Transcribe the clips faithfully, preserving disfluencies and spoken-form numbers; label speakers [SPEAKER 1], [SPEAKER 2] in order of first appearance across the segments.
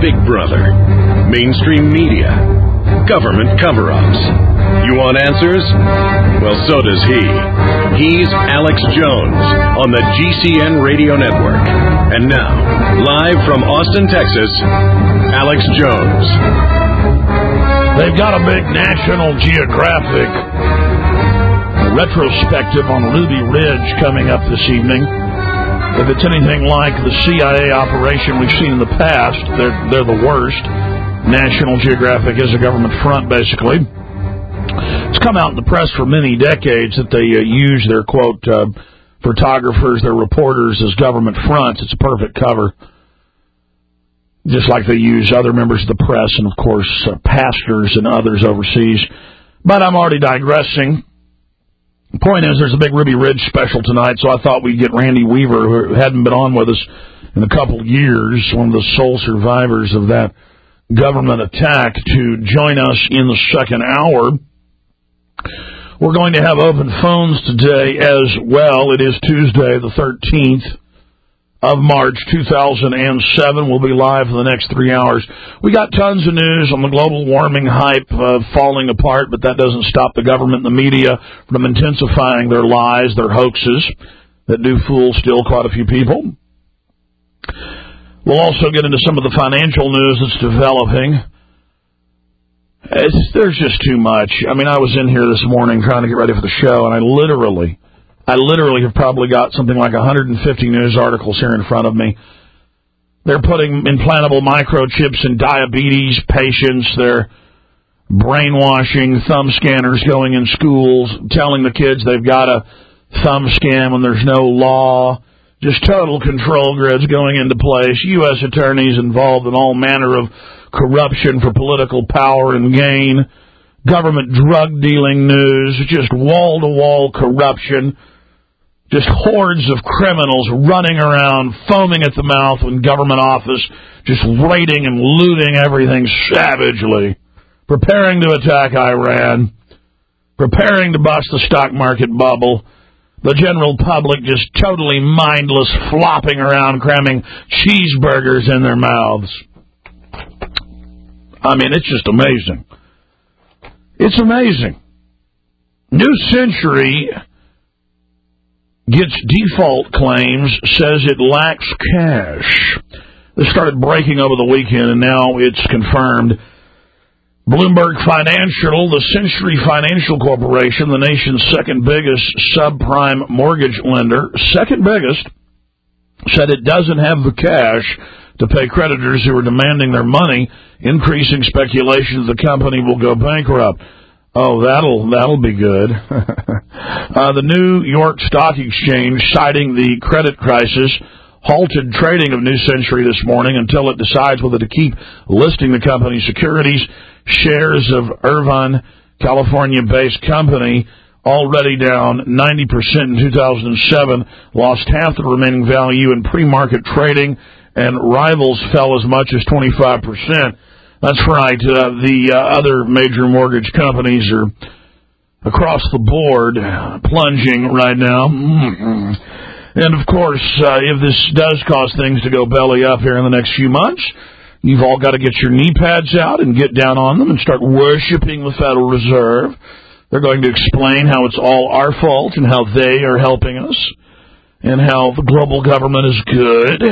[SPEAKER 1] Big Brother, mainstream media, government cover-ups. You want answers? Well, so does he. He's Alex Jones on the G C N Radio Network. And now, live from Austin, Texas, Alex Jones.
[SPEAKER 2] They've got a big National Geographic retrospective on Ruby Ridge coming up this evening. If it's anything like the C I A operation we've seen in the past, they're, they're the worst. National Geographic is a government front, basically. It's come out in the press for many decades that they uh, use their, quote, uh, photographers, their reporters as government fronts. It's a perfect cover. Just like they use other members of the press and, of course, uh, pastors and others overseas. But I'm already digressing. The point is, there's a big Ruby Ridge special tonight, so I thought we'd get Randy Weaver, who hadn't been on with us in a couple of years, one of the sole survivors of that government attack, to join us in the second hour. We're going to have open phones today as well. It is Tuesday, the thirteenth of March, two thousand seven. We'll be live for the next three hours. We got tons of news on the global warming hype uh, falling apart, but that doesn't stop the government and the media from intensifying their lies, their hoaxes that do fool still quite a few people. We'll also get into some of the financial news that's developing. It's, there's just too much. I mean, I was in here this morning trying to get ready for the show, and I literally... I literally have probably got something like one hundred fifty news articles here in front of me. They're putting implantable microchips in diabetes patients. They're brainwashing thumb scanners going in schools, telling the kids they've got a thumb scan when there's no law. Just total control grids going into place. U S attorneys involved in all manner of corruption for political power and gain. Government drug dealing news. Just wall-to-wall corruption. Just hordes of criminals running around, foaming at the mouth in government office, just raiding and looting everything savagely, preparing to attack Iran, preparing to bust the stock market bubble, the general public just totally mindless, flopping around, cramming cheeseburgers in their mouths. I mean, it's just amazing. It's amazing. New Century gets default claims, says it lacks cash. This started breaking over the weekend, and now it's confirmed. Bloomberg Financial, the Century Financial Corporation, the nation's second biggest subprime mortgage lender, second biggest, said it doesn't have the cash to pay creditors who are demanding their money, increasing speculation that the company will go bankrupt. Oh, that'll that'll be good. uh, the New York Stock Exchange, citing the credit crisis, halted trading of New Century this morning until it decides whether to keep listing the company's securities. Shares of Irvine, California-based company, already down ninety percent in two thousand seven, lost half the remaining value in pre-market trading, and rivals fell as much as twenty-five percent. That's right. Uh, the uh, other major mortgage companies are across the board plunging right now. Mm-hmm. And, of course, uh, if this does cause things to go belly up here in the next few months, you've all got to get your knee pads out and get down on them and start worshiping the Federal Reserve. They're going to explain how it's all our fault and how they are helping us and how the global government is good.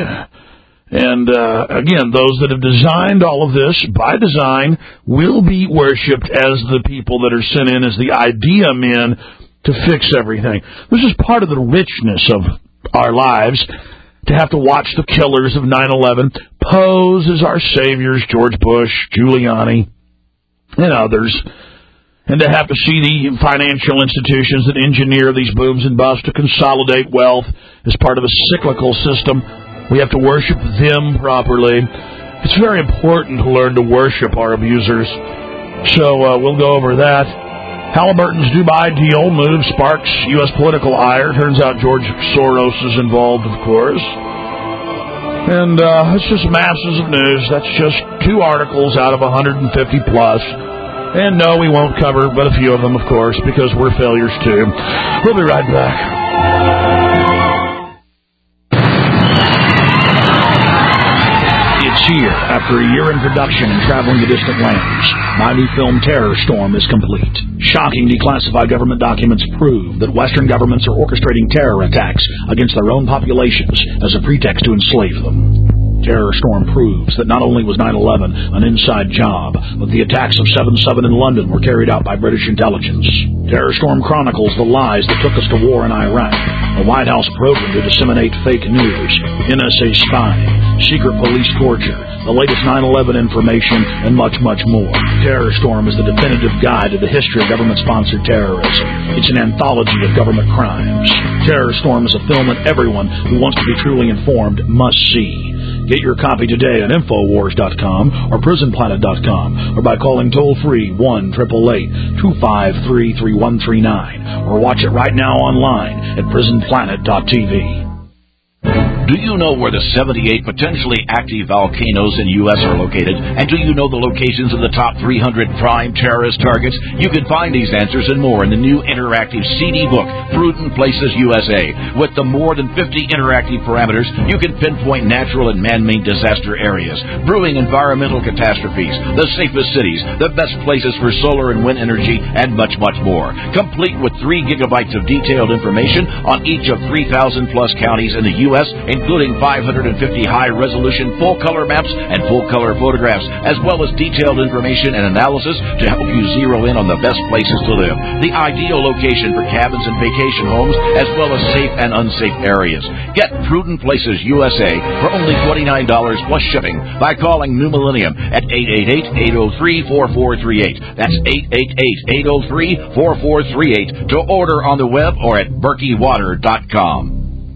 [SPEAKER 2] And, uh, again, those that have designed all of this, by design, will be worshipped as the people that are sent in as the idea men to fix everything. This is part of the richness of our lives, to have to watch the killers of nine eleven pose as our saviors, George Bush, Giuliani, and others, and to have to see the financial institutions that engineer these booms and busts to consolidate wealth as part of a cyclical system. We have to worship them properly. It's very important to learn to worship our abusers. So uh, we'll go over that. Halliburton's Dubai deal move sparks U S political ire. Turns out George Soros is involved, of course. And uh, it's just masses of news. That's just two articles out of one hundred fifty plus. And no, we won't cover but a few of them, of course, because we're failures too. We'll be right back. It's here. After a year in production and traveling to distant lands, my new film Terror Storm is complete. Shocking declassified government documents prove that Western governments are orchestrating terror attacks against their own populations as a pretext to enslave them. Terror Storm proves that not only was nine eleven an inside job, but the attacks of seven seven in London were carried out by British intelligence. Terror Storm chronicles the lies that took us to war in Iraq, the White House program to disseminate fake news, N S A spying, secret police torture, the latest nine eleven information, and much, much more. Terror Storm is the definitive guide to the history of government-sponsored terrorism. It's an anthology of government crimes. Terror Storm is a film that everyone who wants to be truly informed must see. Get your copy today at Infowars dot com or Prison Planet dot com or by calling toll-free one eight eight eight, two five three, three one three nine or watch it right now online at Prison Planet dot T V.
[SPEAKER 3] Do you know where the seventy-eight potentially active volcanoes in U S are located? And do you know the locations of the top three hundred prime terrorist targets? You can find these answers and more in the new interactive C D book, Prudent Places U S A. With the more than fifty interactive parameters, you can pinpoint natural and man-made disaster areas, brewing environmental catastrophes, the safest cities, the best places for solar and wind energy, and much, much more. Complete with three gigabytes of detailed information on each of three thousand plus counties in the U S, including five hundred fifty high-resolution full-color maps and full-color photographs, as well as detailed information and analysis to help you zero in on the best places to live, the ideal location for cabins and vacation homes, as well as safe and unsafe areas. Get Prudent Places U S A for only twenty-nine dollars plus shipping by calling New Millennium at eight eight eight, eight oh three, four four three eight. That's eight eight eight, eight oh three, four four three eight to order on the web or at berkey water dot com.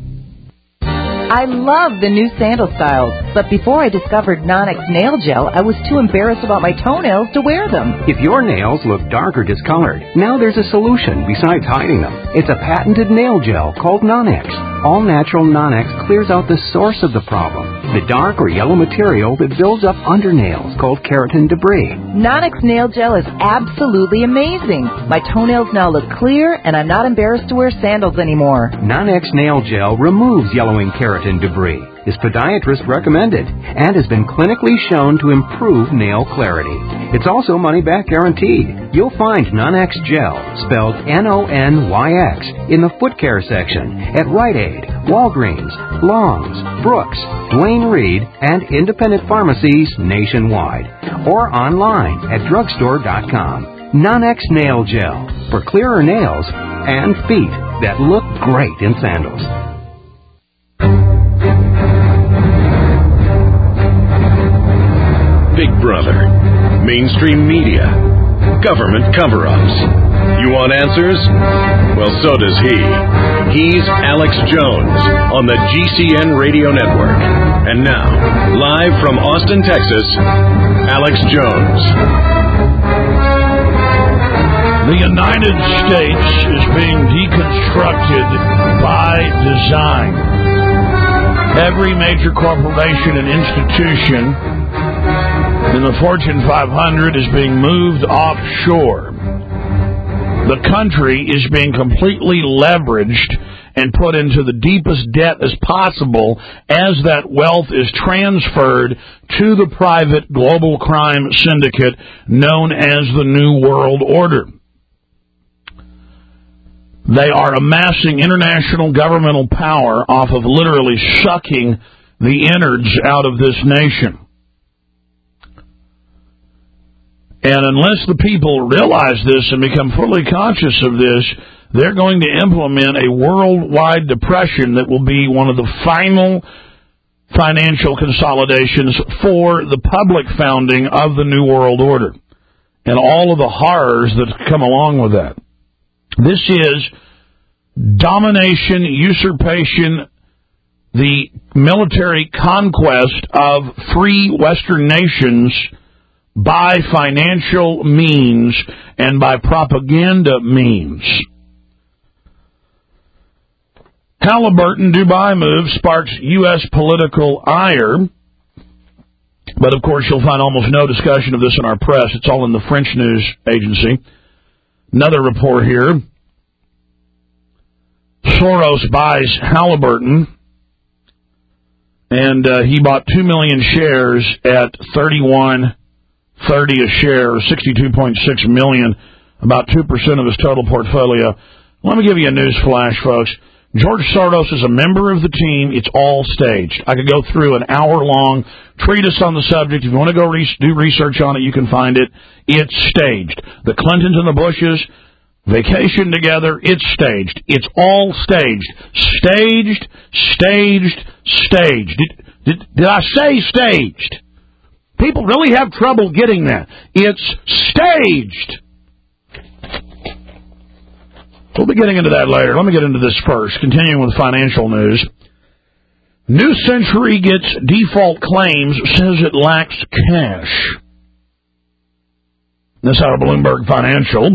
[SPEAKER 4] I love the new sandal styles, but before I discovered Nonex Nail Gel, I was too embarrassed about my toenails to wear them.
[SPEAKER 5] If your nails look dark or discolored, now there's a solution besides hiding them. It's a patented nail gel called Nonex. All-natural Nonex clears out the source of the problem, the dark or yellow material that builds up under nails called keratin debris.
[SPEAKER 4] Nonex Nail Gel is absolutely amazing. My toenails now look clear, and I'm not embarrassed to wear sandals anymore.
[SPEAKER 5] Nonex Nail Gel removes yellowing keratin debris, is podiatrist recommended, and has been clinically shown to improve nail clarity. It's also money-back guaranteed. You'll find Nonex Gel, spelled N O N Y X, in the foot care section at Rite Aid, Walgreens, Long's, Brooks, Duane Reade, and independent pharmacies nationwide, or online at drugstore dot com. Nonex Nail Gel, for clearer nails and feet that look great in sandals.
[SPEAKER 1] Big Brother, mainstream media, government cover-ups. You want answers? Well, so does he. He's Alex Jones on the G C N Radio Network. And now, live from Austin, Texas, Alex Jones.
[SPEAKER 2] The United States is being deconstructed by design. Every major corporation and institution in the Fortune five hundred is being moved offshore. The country is being completely leveraged and put into the deepest debt as possible as that wealth is transferred to the private global crime syndicate known as the New World Order. They are amassing international governmental power off of literally sucking the innards out of this nation. And unless the people realize this and become fully conscious of this, they're going to implement a worldwide depression that will be one of the final financial consolidations for the public founding of the New World Order and all of the horrors that come along with that. This is domination, usurpation, the military conquest of free Western nations by financial means and by propaganda means. Halliburton Dubai move sparks U S political ire, but of course you'll find almost no discussion of this in our press. It's all in the French news agency. Another report here. Soros buys Halliburton and uh, he bought two million shares at thirty-one thirty a share, or sixty-two point six million, about two percent of his total portfolio. Let me give you a news flash, folks. George Soros is a member of the team. It's all staged. I could go through an hour-long treatise on the subject. If you want to go re- do research on it, you can find it. It's staged. The Clintons and the Bushes vacation together. It's staged. It's all staged. Staged, staged, staged. Did, did, did I say staged? People really have trouble getting that. It's staged. We'll be getting into that later. Let me get into this first. Continuing with financial news. New Century gets default claims, says it lacks cash. This out of Bloomberg Financial.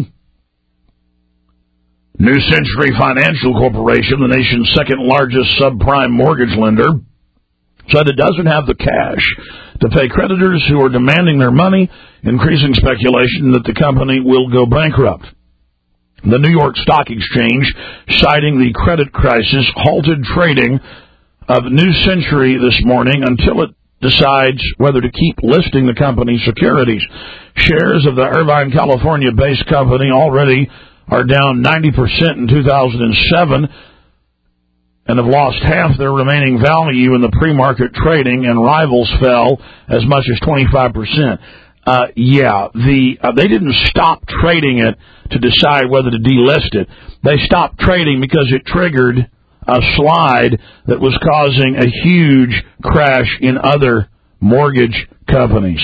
[SPEAKER 2] New Century Financial Corporation, the nation's second largest subprime mortgage lender, said it doesn't have the cash to pay creditors who are demanding their money, increasing speculation that the company will go bankrupt. The New York Stock Exchange, citing the credit crisis, halted trading of New Century this morning until it decides whether to keep listing the company's securities. Shares of the Irvine, California-based company already are down ninety percent in two thousand seven and have lost half their remaining value in the pre-market trading, and rivals fell as much as twenty-five percent. Uh, yeah, the uh, they didn't stop trading it to decide whether to delist it. They stopped trading because it triggered a slide that was causing a huge crash in other mortgage companies.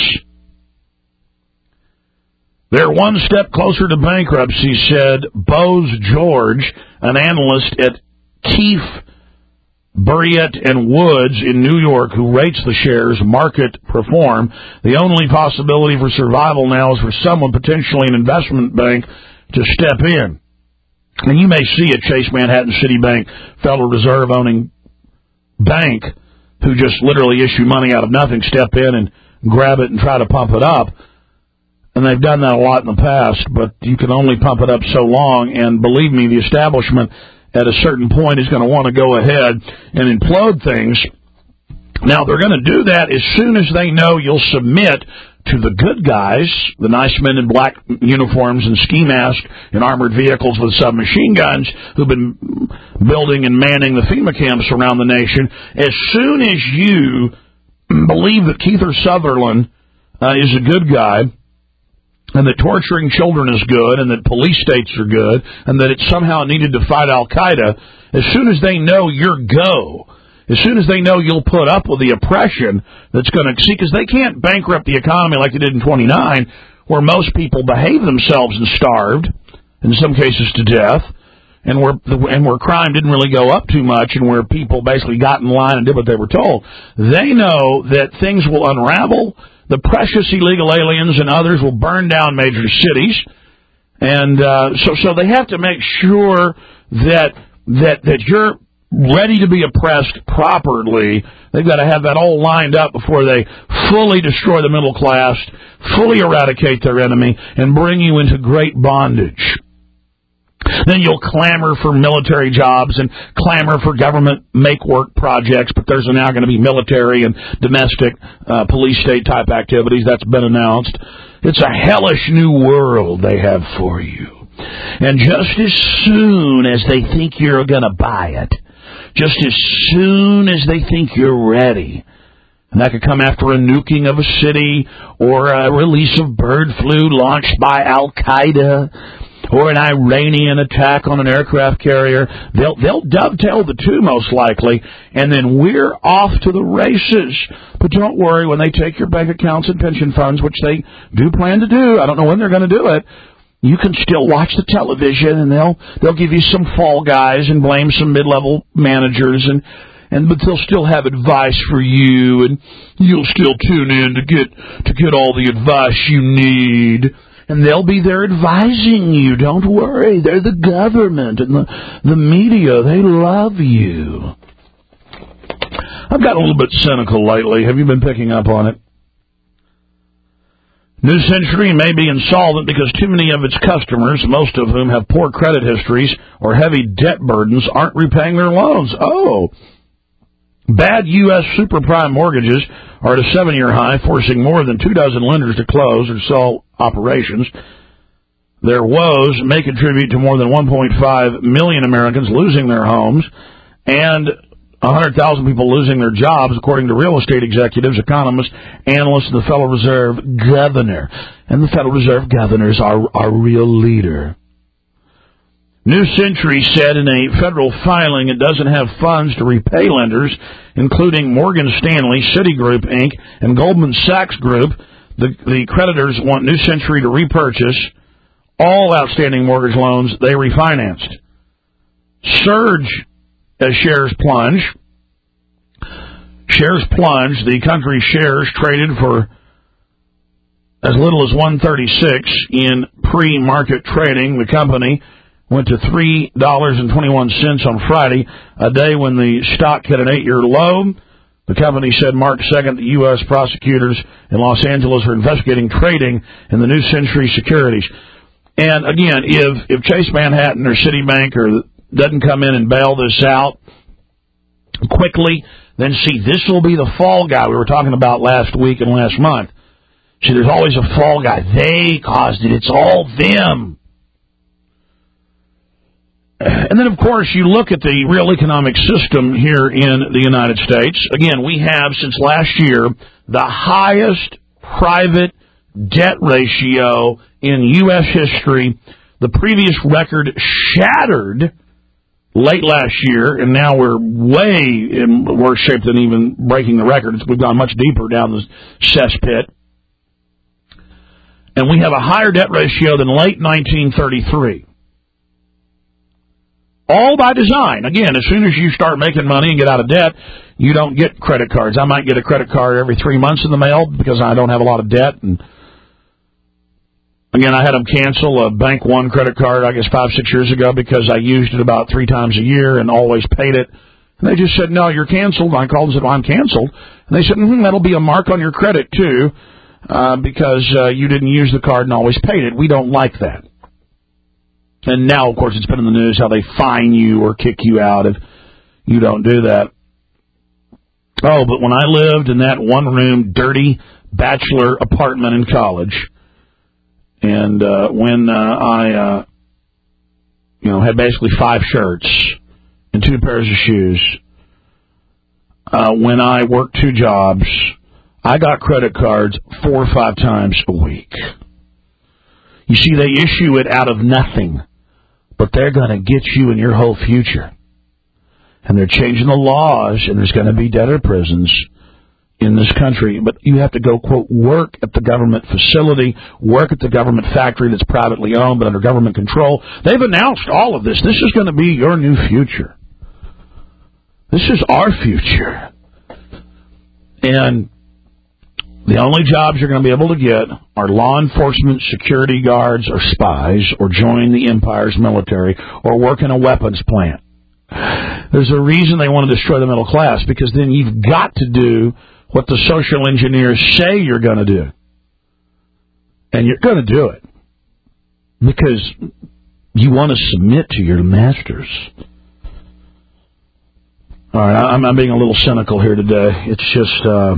[SPEAKER 2] They're one step closer to bankruptcy, said Bose George, an analyst at Keefe, Burriett and Woods in New York, who rates the shares market perform. The only possibility for survival now is for someone, potentially an investment bank, to step in. And you may see a Chase Manhattan Citibank Federal Reserve owning bank who just literally issue money out of nothing, step in and grab it and try to pump it up. And they've done that a lot in the past, but you can only pump it up so long. And believe me, the establishment at a certain point is going to want to go ahead and implode things. Now, they're going to do that as soon as they know you'll submit to the good guys, the nice men in black uniforms and ski masks and armored vehicles with submachine guns who've been building and manning the FEMA camps around the nation. As soon as you believe that Kiefer Sutherland uh, is a good guy, and that torturing children is good, and that police states are good, and that it's somehow needed to fight Al-Qaeda, as soon as they know you're go, as soon as they know you'll put up with the oppression that's going to, see, because they can't bankrupt the economy like they did in twenty-nine, where most people behaved themselves and starved, in some cases to death, and where, and where crime didn't really go up too much, and where people basically got in line and did what they were told. They know that things will unravel. The precious illegal aliens and others will burn down major cities, and uh, so so they have to make sure that that that you're ready to be oppressed properly. They've got to have that all lined up before they fully destroy the middle class, fully eradicate their enemy, and bring you into great bondage. Then you'll clamor for military jobs and clamor for government make-work projects, but there's now going to be military and domestic uh, police state-type activities. That's been announced. It's a hellish new world they have for you. And just as soon as they think you're going to buy it, just as soon as they think you're ready, and that could come after a nuking of a city or a release of bird flu launched by Al-Qaeda, or an Iranian attack on an aircraft carrier. They'll they'll dovetail the two most likely, and then we're off to the races. But don't worry, when they take your bank accounts and pension funds, which they do plan to do, I don't know when they're going to do it, you can still watch the television, and they'll they'll give you some fall guys and blame some mid-level managers, and and but they'll still have advice for you, and you'll still tune in to get to get all the advice you need. And they'll be there advising you. Don't worry. They're the government and the, the media. They love you. I've gotten a little bit cynical lately. Have you been picking up on it? New Century may be insolvent because too many of its customers, most of whom have poor credit histories or heavy debt burdens, aren't repaying their loans. Oh. Bad U S super prime mortgages are at a seven-year high, forcing more than two dozen lenders to close or sell operations. Their woes may contribute to more than one point five million Americans losing their homes and one hundred thousand people losing their jobs, according to real estate executives, economists, analysts, and the Federal Reserve Governor. And the Federal Reserve Governor is our, our real leader. New Century said in a federal filing it doesn't have funds to repay lenders, including Morgan Stanley, Citigroup, Incorporated, and Goldman Sachs Group. The, the creditors want New Century to repurchase all outstanding mortgage loans they refinanced. Surge as shares plunge. Shares plunge. The country's shares traded for as little as one thirty-six in pre-market trading. The company went to three dollars and twenty-one cents on Friday, a day when the stock hit an eight-year low. The company said March second that U S prosecutors in Los Angeles are investigating trading in the New Century securities. And again, if, if Chase Manhattan or Citibank or doesn't come in and bail this out quickly, then see, this will be the fall guy we were talking about last week and last month. See, there's always a fall guy. They caused it. It's all them. And then, of course, you look at the real economic system here in the United States. Again, we have, since last year, the highest private debt ratio in U S history. The previous record shattered late last year, and now we're way in worse shape than even breaking the record. We've gone much deeper down the cesspit. And we have a higher debt ratio than late nineteen thirty-three. All by design. Again, as soon as you start making money and get out of debt, you don't get credit cards. I might get a credit card every three months in the mail because I don't have a lot of debt. And again, I had them cancel a Bank One credit card, I guess, five, six years ago because I used it about three times a year and always paid it. And they just said, no, you're canceled. I called and said, well, I'm canceled. And they said, mm-hmm, that'll be a mark on your credit, too, uh, because uh, you didn't use the card and always paid it. We don't like that. And now, of course, it's been in the news how they fine you or kick you out if you don't do that. Oh, but when I lived in that one-room, dirty bachelor apartment in college, and uh, when uh, I, uh, you know, had basically five shirts and two pairs of shoes, uh, when I worked two jobs, I got credit cards four or five times a week. You see, they issue it out of nothing, but they're going to get you in your whole future. And they're changing the laws, and there's going to be debtor prisons in this country. But you have to go, quote, work at the government facility, work at the government factory that's privately owned but under government control. They've announced all of this. This is going to be your new future. This is our future. And the only jobs you're going to be able to get are law enforcement, security guards, or spies, or join the empire's military, or work in a weapons plant. There's a reason they want to destroy the middle class, because then you've got to do what the social engineers say you're going to do. And you're going to do it because you want to submit to your masters. All right, I'm, I'm being a little cynical here today. It's just... Uh,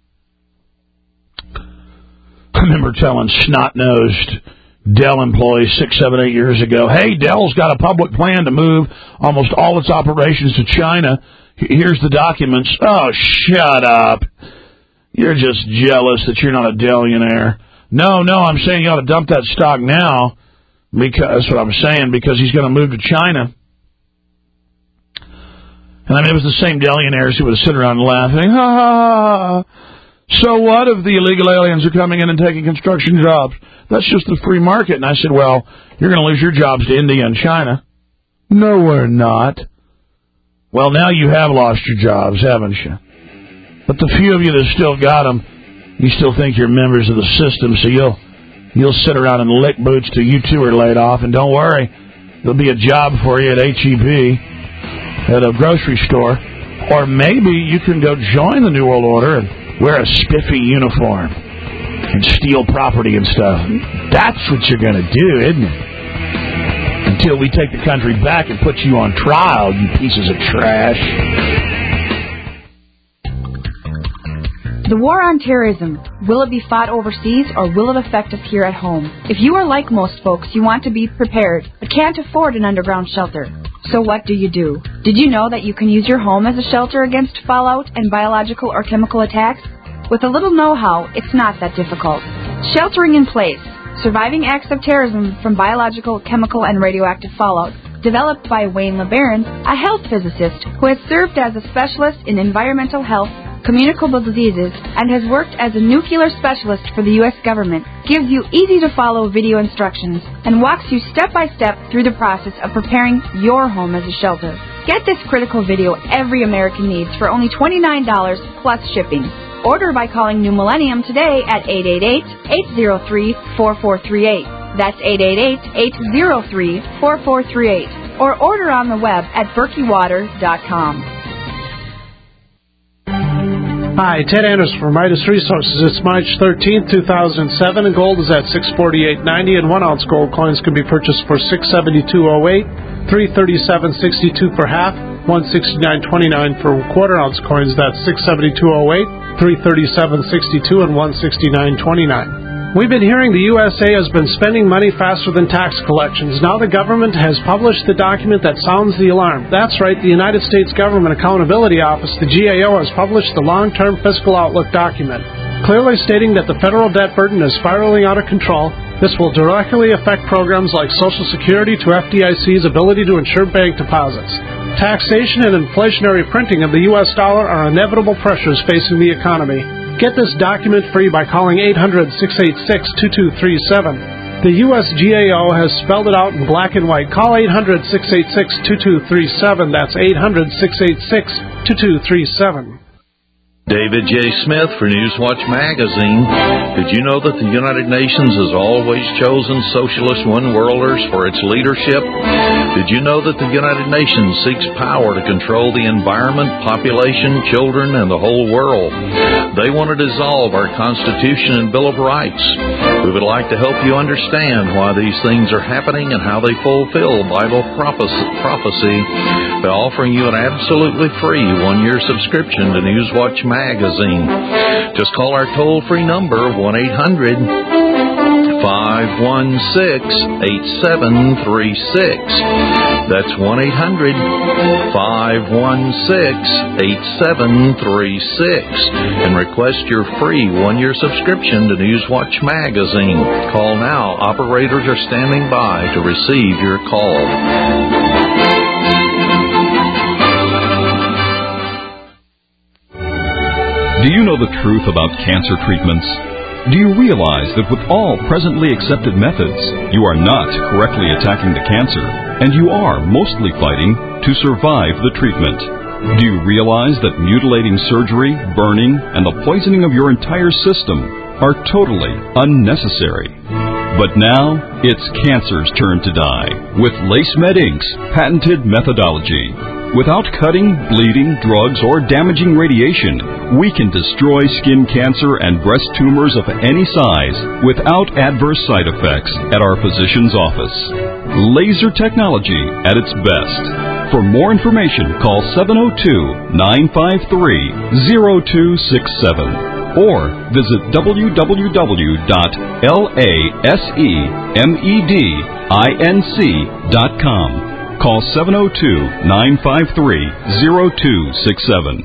[SPEAKER 2] I remember telling snot-nosed Dell employees six, seven, eight years ago, hey, Dell's got a public plan to move almost all its operations to China. Here's the documents. Oh, shut up. You're just jealous that you're not a Dellionaire. No, no, I'm saying you ought to dump that stock now. Because that's what I'm saying, because he's going to move to China. And I mean, it was the same Dellionaires who would sit around laughing. Ha, ha, ha. So what if the illegal aliens are coming in and taking construction jobs? That's just the free market. And I said, well, you're going to lose your jobs to India and China. No, we're not. Well, now you have lost your jobs, haven't you? But the few of you that still got them, you still think you're members of the system, so you'll you'll sit around and lick boots till you two are laid off. And don't worry, there'll be a job for you at H E B, at a grocery store. Or maybe you can go join the New World Order and wear a spiffy uniform and steal property and stuff. That's what you're going to do, isn't it? Until we take the country back and put you on trial, you pieces of trash.
[SPEAKER 6] The war on terrorism, will it be fought overseas or will it affect us here at home? If you are like most folks, you want to be prepared, but can't afford an underground shelter. So what do you do? Did you know that you can use your home as a shelter against fallout and biological or chemical attacks? With a little know-how, it's not that difficult. Sheltering in Place, Surviving Acts of Terrorism from Biological, Chemical, and Radioactive Fallout, developed by Wayne LeBaron, a health physicist who has served as a specialist in environmental health, communicable diseases, and has worked as a nuclear specialist for the U S government, gives you easy-to-follow video instructions and walks you step-by-step through the process of preparing your home as a shelter. Get this critical video every American needs for only twenty-nine dollars plus shipping. Order by calling New Millennium today at eight eight eight, eight zero three, four four three eight. That's eight eight eight, eight zero three, four four three eight. Or order on the web at berkey water dot com.
[SPEAKER 7] Hi, Ted Anderson from Midas Resources. It's March thirteenth, two thousand seven, and gold is at six forty-eight ninety, and one ounce gold coins can be purchased for six seventy-two oh eight, three thirty-seven sixty-two per half, one sixty-nine twenty-nine for quarter ounce coins. That's six seventy-two oh eight, three thirty-seven sixty-two, and one sixty-nine twenty-nine. We've been hearing the U S A has been spending money faster than tax collections. Now the government has published the document that sounds the alarm. That's right, the United States Government Accountability Office, the G A O, has published the Long-Term Fiscal Outlook document, clearly stating that the federal debt burden is spiraling out of control. This will directly affect programs like Social Security to F D I C's ability to insure bank deposits. Taxation and inflationary printing of the U S dollar are inevitable pressures facing the economy. Get this document free by calling eight hundred, six eight six, two two three seven. The U S G A O has spelled it out in black and white. Call eight hundred, six eight six, two two three seven. That's eight hundred, six eight six, two two three seven.
[SPEAKER 8] David J. Smith for Newswatch Magazine. Did you know that the United Nations has always chosen socialist one-worlders for its leadership? Did you know that the United Nations seeks power to control the environment, population, children, and the whole world? They want to dissolve our Constitution and Bill of Rights. We would like to help you understand why these things are happening and how they fulfill Bible prophecy by offering you an absolutely free one-year subscription to Newswatch Magazine. Just call our toll-free number, one eight hundred, five one six, eight seven three six. That's one eight hundred, five one six, eight seven three six. And request your free one-year subscription to Newswatch Magazine. Call now. Operators are standing by to receive your call.
[SPEAKER 9] Do you know the truth about cancer treatments? Do you realize that with all presently accepted methods, you are not correctly attacking the cancer, and you are mostly fighting to survive the treatment? Do you realize that mutilating surgery, burning, and the poisoning of your entire system are totally unnecessary? But now, it's cancer's turn to die with LaceMed Incorporated's patented methodology. Without cutting, bleeding, drugs, or damaging radiation, we can destroy skin cancer and breast tumors of any size without adverse side effects at our physician's office. Laser technology at its best. For more information, call seven oh two, nine five three, oh two six seven or visit w w w dot lasemedinc dot com. Call seven oh two, nine five three, oh two six seven.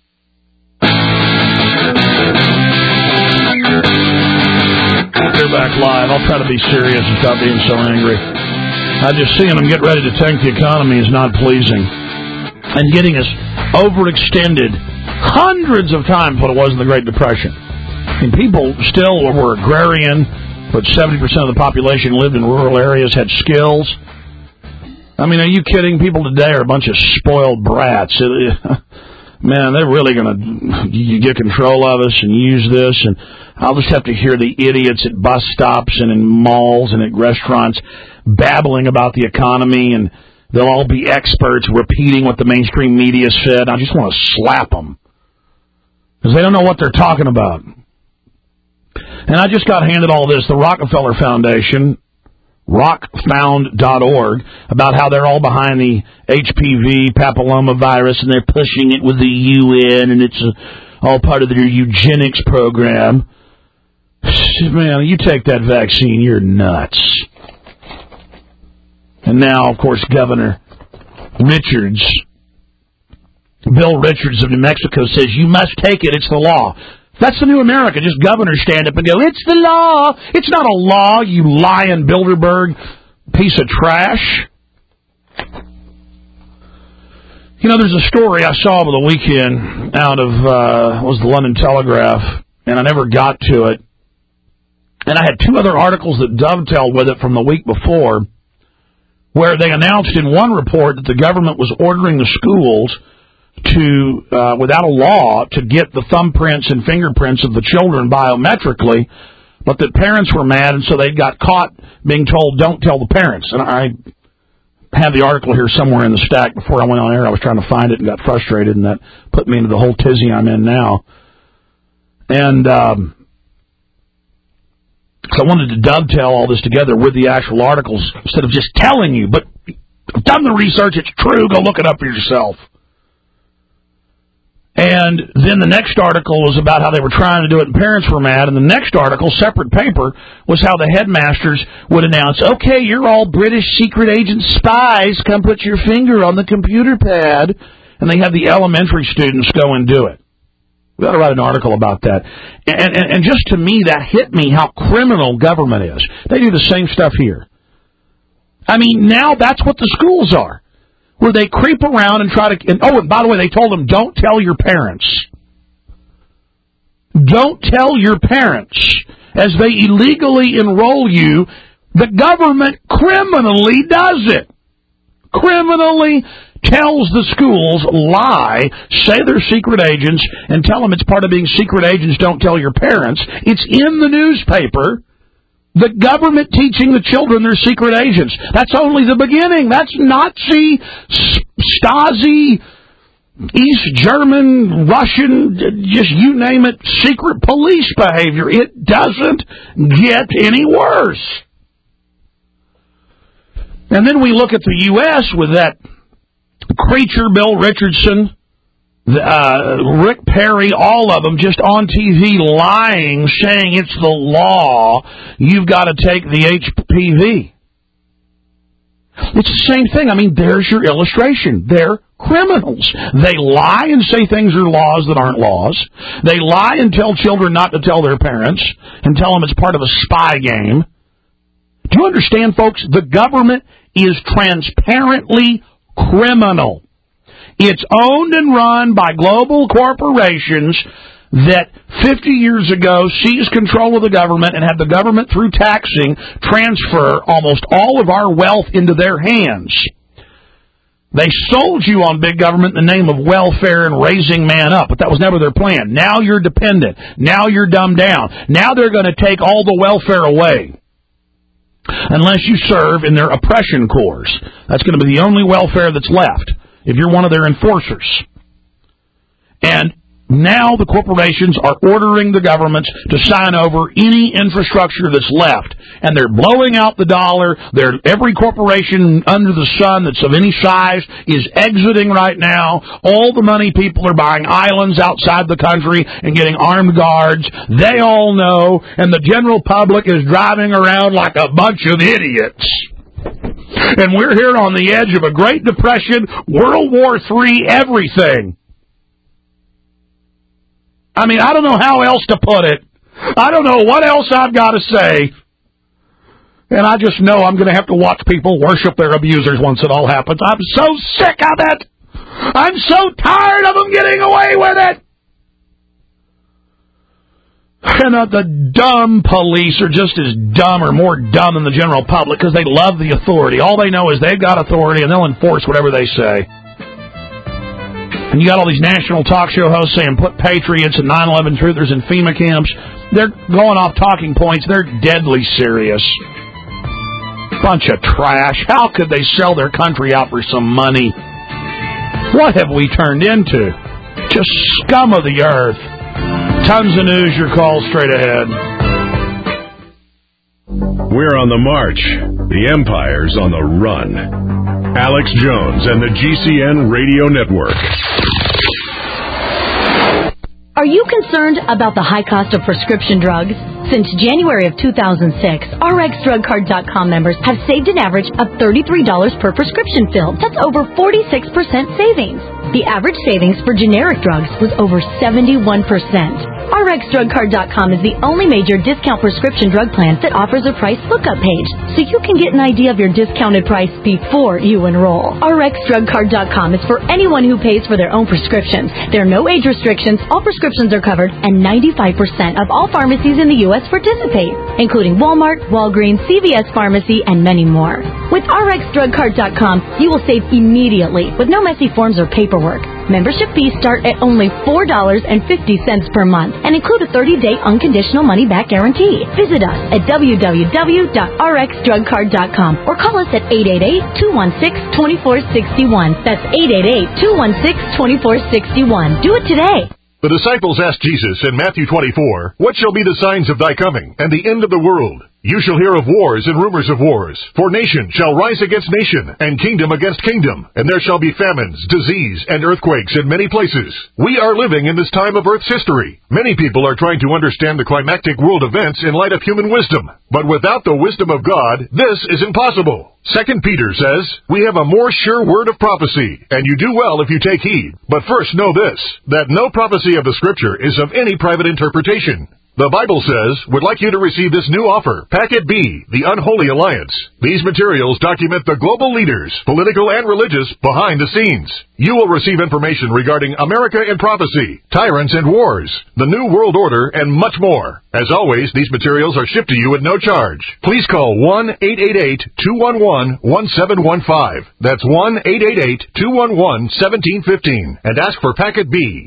[SPEAKER 2] We're back live. I'll try to be serious without being so angry. I just seeing them get ready to tank the economy is not pleasing. And getting us overextended hundreds of times what it was in the Great Depression. And people still were agrarian, but seventy percent of the population lived in rural areas, had skills. I mean, are you kidding? People today are a bunch of spoiled brats. Man, they're really going to get control of us and use this, and I'll just have to hear the idiots at bus stops and in malls and at restaurants babbling about the economy, and they'll all be experts repeating what the mainstream media said. I just want to slap them because they don't know what they're talking about. And I just got handed all this, the Rockefeller Foundation, rock found dot org, about how they're all behind the H P V papilloma virus and they're pushing it with the U N and it's a, all part of their eugenics program. Man, you take that vaccine, you're nuts. And now, of course, Governor Richards, Bill Richards of New Mexico, says you must take it, it's the law. That's the new America. Just governors stand up and go, it's the law. It's not a law, you lying Bilderberg piece of trash. You know, there's a story I saw over the weekend out of, uh, was the London Telegraph, and I never got to it. And I had two other articles that dovetailed with it from the week before, where they announced in one report that the government was ordering the schools to, uh, without a law, to get the thumbprints and fingerprints of the children biometrically, but that parents were mad, and so they got caught being told, don't tell the parents. And I have the article here somewhere in the stack. Before I went on air, I was trying to find it and got frustrated, and that put me into the whole tizzy I'm in now. And um, so I wanted to dovetail all this together with the actual articles instead of just telling you. But I've done the research. It's true. Go look it up for yourself. And then the next article was about how they were trying to do it and parents were mad. And the next article, separate paper, was how the headmasters would announce, okay, you're all British secret agent spies. Come put your finger on the computer pad. And they had the elementary students go and do it. We ought to write an article about that. And, and, and just to me, that hit me how criminal government is. They do the same stuff here. I mean, now that's what the schools are. Where they creep around and try to... And, oh, and by the way, they told them, don't tell your parents. Don't tell your parents. As they illegally enroll you, the government criminally does it. Criminally tells the schools, lie, say they're secret agents, and tell them it's part of being secret agents, don't tell your parents. It's in the newspaper. The government teaching the children they're secret agents. That's only the beginning. That's Nazi, Stasi, East German, Russian, just you name it, secret police behavior. It doesn't get any worse. And then we look at the U S with that creature, Bill Richardson, Uh, Rick Perry, all of them just on T V lying, saying it's the law, you've got to take the H P V. It's the same thing. I mean, there's your illustration. They're criminals. They lie and say things are laws that aren't laws. They lie and tell children not to tell their parents and tell them it's part of a spy game. Do you understand, folks? The government is transparently criminal. It's owned and run by global corporations that fifty years ago seized control of the government and had the government, through taxing, transfer almost all of our wealth into their hands. They sold you on big government in the name of welfare and raising man up, but that was never their plan. Now you're dependent. Now you're dumbed down. Now they're going to take all the welfare away. Unless you serve in their oppression corps. That's going to be the only welfare that's left, if you're one of their enforcers. And now the corporations are ordering the governments to sign over any infrastructure that's left. And they're blowing out the dollar. They're, every corporation under the sun that's of any size is exiting right now. All the money people are buying islands outside the country and getting armed guards. They all know. And the general public is driving around like a bunch of idiots. And we're here on the edge of a Great Depression, World War Three, everything. I mean, I don't know how else to put it. I don't know what else I've got to say. And I just know I'm going to have to watch people worship their abusers once it all happens. I'm so sick of it. I'm so tired of them getting away with it. And uh, the dumb police are just as dumb or more dumb than the general public because they love the authority. All they know is they've got authority and they'll enforce whatever they say. And you got all these national talk show hosts saying put patriots and nine eleven truthers in FEMA camps. They're going off talking points. They're deadly serious. Bunch of trash. How could they sell their country out for some money? What have we turned into? Just scum of the earth. Tons of news, your call straight ahead.
[SPEAKER 1] We're on the march. The Empire's on the run. Alex Jones and the G C N Radio Network.
[SPEAKER 10] Are you concerned about the high cost of prescription drugs? Since January of two thousand six, R X Drug Card dot com members have saved an average of thirty-three dollars per prescription fill. That's over forty-six percent savings. The average savings for generic drugs was over seventy-one percent. R X Drug Card dot com is the only major discount prescription drug plan that offers a price lookup page, so you can get an idea of your discounted price before you enroll. R X Drug Card dot com is for anyone who pays for their own prescriptions. There are no age restrictions, all prescriptions are covered, and ninety-five percent of all pharmacies in the U S participate, including Walmart, Walgreens, C V S Pharmacy, and many more. With R X Drug Card dot com, you will save immediately with no messy forms or paperwork. Membership fees start at only four dollars and fifty cents per month and include a thirty-day unconditional money-back guarantee. Visit us at w w w dot r x drug card dot com or call us at eight eight eight, two one six, two four six one. That's eight eight eight, two one six, two four six one. Do it today.
[SPEAKER 11] The disciples asked Jesus in Matthew twenty-four, "What shall be the signs of thy coming and the end of the world? You shall hear of wars and rumors of wars. For nation shall rise against nation, and kingdom against kingdom. And there shall be famines, disease, and earthquakes in many places." We are living in this time of Earth's history. Many people are trying to understand the climactic world events in light of human wisdom. But without the wisdom of God, this is impossible. Second Peter says, "We have a more sure word of prophecy, and you do well if you take heed. But first know this, that no prophecy of the Scripture is of any private interpretation." The Bible says, "Would like you to receive this new offer, Packet B, the Unholy Alliance." These materials document the global leaders, political and religious, behind the scenes. You will receive information regarding America in prophecy, tyrants and wars, the New World Order, and much more. As always, these materials are shipped to you at no charge. Please call one eight eight eight, two one one, one seven one five. That's one eight eight eight, two one one, one seven one five and ask for Packet B.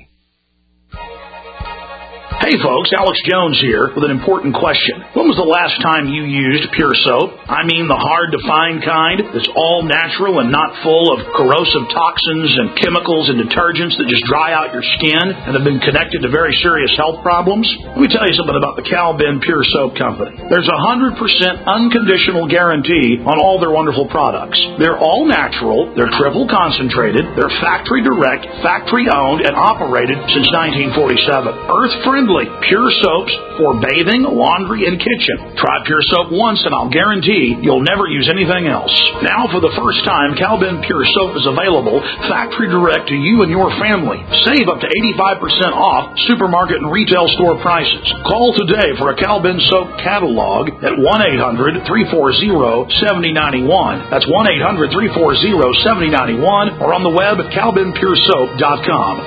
[SPEAKER 12] Hey folks, Alex Jones here with an important question. When was the last time you used Pure Soap? I mean the hard-to-find kind that's all natural and not full of corrosive toxins and chemicals and detergents that just dry out your skin and have been connected to very serious health problems? Let me tell you something about the Cal-Ben Pure Soap Company. There's a one hundred percent unconditional guarantee on all their wonderful products. They're all natural, they're triple concentrated, they're factory direct, factory owned, and operated since nineteen forty-seven. Earth-friendly. Pure soaps for bathing, laundry, and kitchen. Try Pure Soap once and I'll guarantee you'll never use anything else. Now, for the first time, Cal-Ben Pure Soap is available factory direct to you and your family. Save up to eighty-five percent off supermarket and retail store prices. Call today for a Cal-Ben Soap catalog at one eight hundred, three four zero, seven zero nine one. That's one eight hundred, three four zero, seven zero nine one or on the web at cal ben pure soap dot com.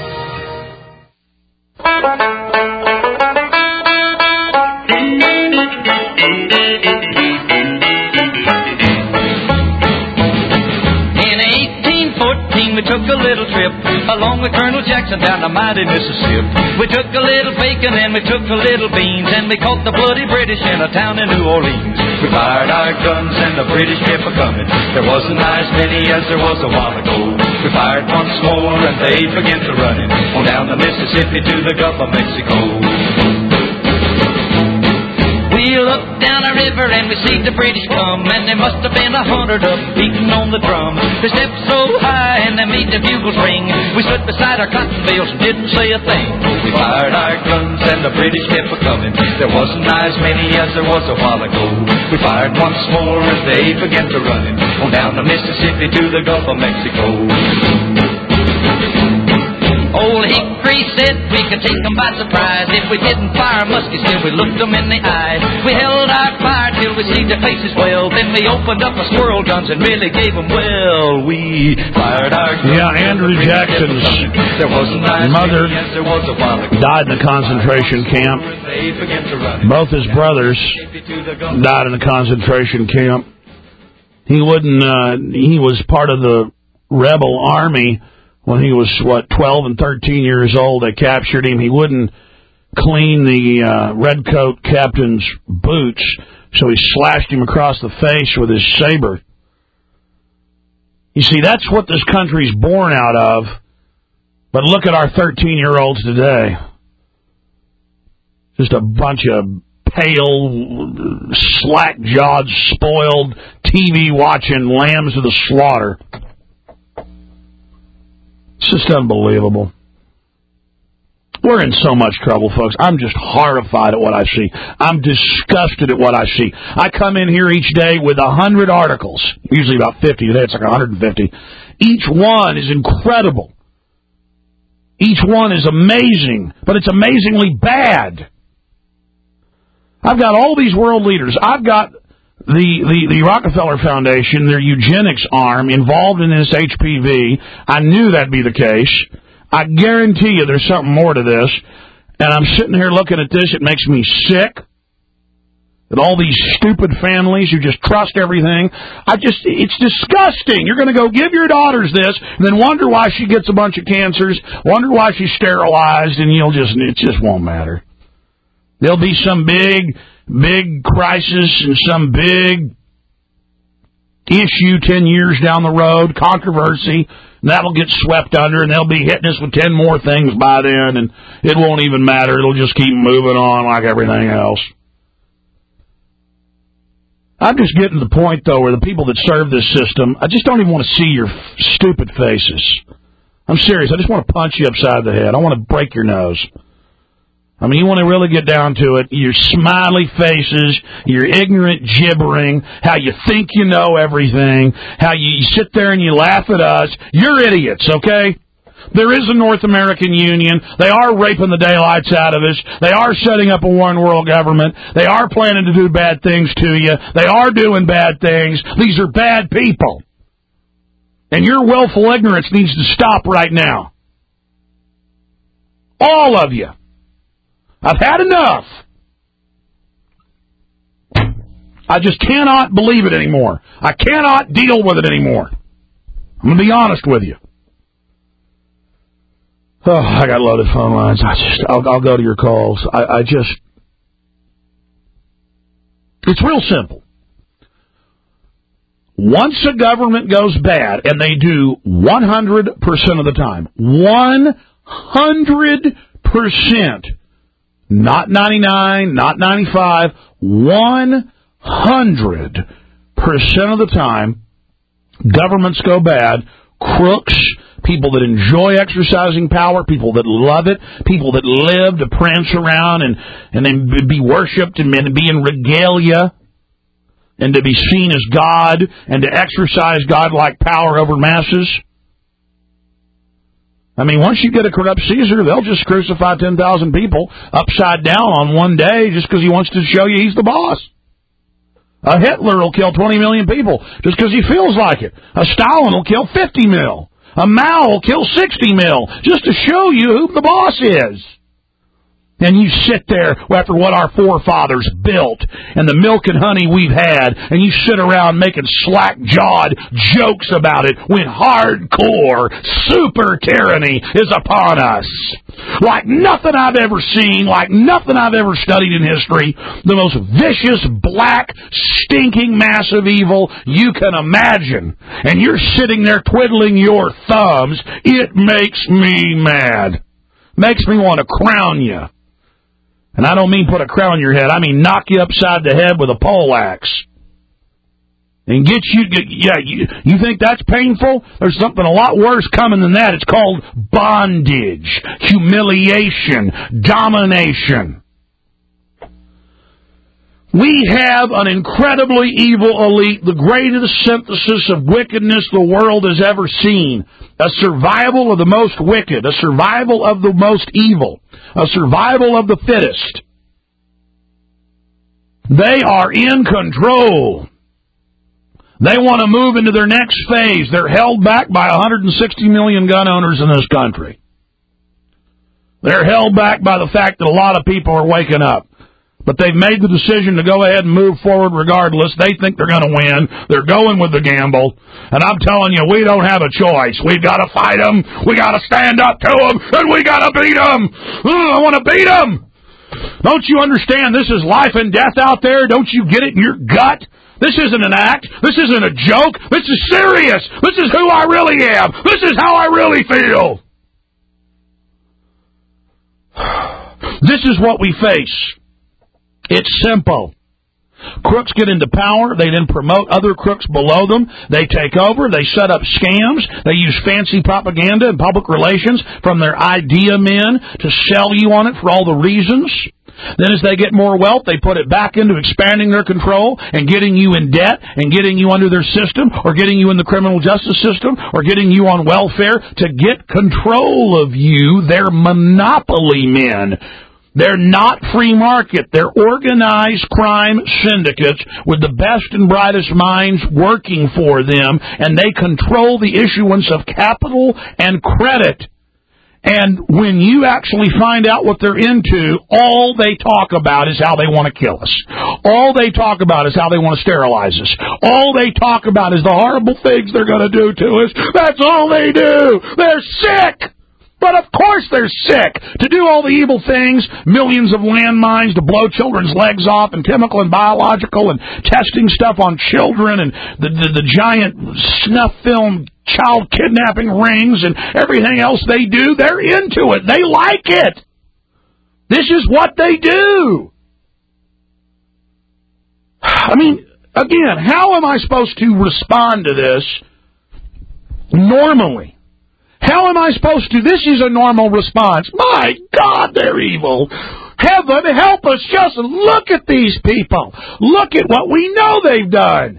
[SPEAKER 13] We took a little trip along with Colonel Jackson down the mighty Mississippi. We took a little bacon and we took a little beans and we caught the bloody British in a town in New Orleans. We fired our guns and the British kept a-coming. There wasn't as many as there was a while ago. We fired once more and they began to running on down the Mississippi to the Gulf of Mexico. We looked down the river and we see the British come, and there must have been a hundred of them beating on the drum. They stepped so high and they made the bugles ring. We stood beside our cotton bales and didn't say a thing. We fired our guns and the British kept a-coming. There wasn't as many as there was a while ago. We fired once more and they began to running on down the Mississippi to the Gulf of Mexico. Old Hickory said we could take them by surprise if we didn't fire muskets till we looked them in the eye. We held our fire till we see their faces well. Then we opened up our squirrel guns and really gave them well. We fired our guns.
[SPEAKER 2] Yeah, Andrew Jackson's mother died in a concentration camp. Both his brothers died in a concentration camp. He wouldn't. Uh, he was part of the rebel army. When he was, what, twelve and thirteen years old, they captured him. He wouldn't clean the uh, redcoat captain's boots, so he slashed him across the face with his saber. You see, that's what this country's born out of. But look at our thirteen-year-olds today. Just a bunch of pale, slack-jawed, spoiled, T V-watching lambs of the slaughter. It's just unbelievable. We're in so much trouble, folks. I'm just horrified at what I see. I'm disgusted at what I see. I come in here each day with a hundred articles, usually about fifty. Today it's like one hundred fifty. Each one is incredible. Each one is amazing, but it's amazingly bad. I've got all these world leaders. I've got the, the, the Rockefeller Foundation, their eugenics arm, involved in this H P V. I knew that'd be the case. I guarantee you there's something more to this. And I'm sitting here looking at this. It makes me sick. That all these stupid families who just trust everything. I just, it's disgusting. You're going to go give your daughters this and then wonder why she gets a bunch of cancers, wonder why she's sterilized, and you'll just, it just won't matter. There'll be some big, big crisis and some big issue ten years down the road, controversy, and that'll get swept under, and they'll be hitting us with ten more things by then, and it won't even matter. It'll just keep moving on like everything else. I'm just getting to the point, though, where the people that serve this system, I just don't even want to see your f- stupid faces. I'm serious. I just want to punch you upside the head. I want to break your nose. I mean, you want to really get down to it, your smiley faces, your ignorant gibbering, how you think you know everything, how you sit there and you laugh at us. You're idiots, okay? There is a North American Union. They are raping the daylights out of us. They are setting up a one-world government. They are planning to do bad things to you. They are doing bad things. These are bad people. And your willful ignorance needs to stop right now. All of you. I've had enough. I just cannot believe it anymore. I cannot deal with it anymore. I'm going to be honest with you. Oh, I got loaded phone lines. I just, I'll, I'll go to your calls. I, I just, it's real simple. Once a government goes bad, and they do one hundred percent of the time, one hundred percent, not ninety-nine, not ninety-five, one hundred percent of the time, governments go bad, crooks, people that enjoy exercising power, people that love it, people that live to prance around and, and then be worshipped and be in regalia and to be seen as God and to exercise God-like power over masses. I mean, once you get a corrupt Caesar, they'll just crucify ten thousand people upside down on one day just because he wants to show you he's the boss. A Hitler will kill twenty million people just because he feels like it. A Stalin will kill fifty mil. A Mao will kill sixty mil just to show you who the boss is. And you sit there after what our forefathers built and the milk and honey we've had, and you sit around making slack-jawed jokes about it when hardcore super tyranny is upon us. Like nothing I've ever seen, like nothing I've ever studied in history, the most vicious, black, stinking mass of evil you can imagine. And you're sitting there twiddling your thumbs. It makes me mad. Makes me want to crown you. And I don't mean put a crown on your head. I mean knock you upside the head with a poleaxe. And get you, get, yeah, you, you think that's painful? There's something a lot worse coming than that. It's called bondage, humiliation, domination. We have an incredibly evil elite, the greatest synthesis of wickedness the world has ever seen. A survival of the most wicked, a survival of the most evil, a survival of the fittest. They are in control. They want to move into their next phase. They're held back by one hundred sixty million gun owners in this country. They're held back by the fact that a lot of people are waking up. But they've made the decision to go ahead and move forward regardless. They think they're going to win. They're going with the gamble. And I'm telling you, we don't have a choice. We've got to fight them. We got to stand up to them. And we got to beat them. Oh, I want to beat them. Don't you understand this is life and death out there? Don't you get it in your gut? This isn't an act. This isn't a joke. This is serious. This is who I really am. This is how I really feel. This is what we face. It's simple. Crooks get into power. They then promote other crooks below them. They take over. They set up scams. They use fancy propaganda and public relations from their idea men to sell you on it for all the reasons. Then as they get more wealth, they put it back into expanding their control and getting you in debt and getting you under their system or getting you in the criminal justice system or getting you on welfare to get control of you. They're monopoly men. They're not free market. They're organized crime syndicates with the best and brightest minds working for them, and they control the issuance of capital and credit. And when you actually find out what they're into, all they talk about is how they want to kill us. All they talk about is how they want to sterilize us. All they talk about is the horrible things they're going to do to us. That's all they do. They're sick. But of course they're sick. To do all the evil things, millions of landmines to blow children's legs off, and chemical and biological, and testing stuff on children, and the, the, the giant snuff film child kidnapping rings, and everything else they do, they're into it. They like it. This is what they do. I mean, again, how am I supposed to respond to this normally? How am I supposed to? This is a normal response. My God, they're evil. Heaven, help us. Just look at these people. Look at what we know they've done.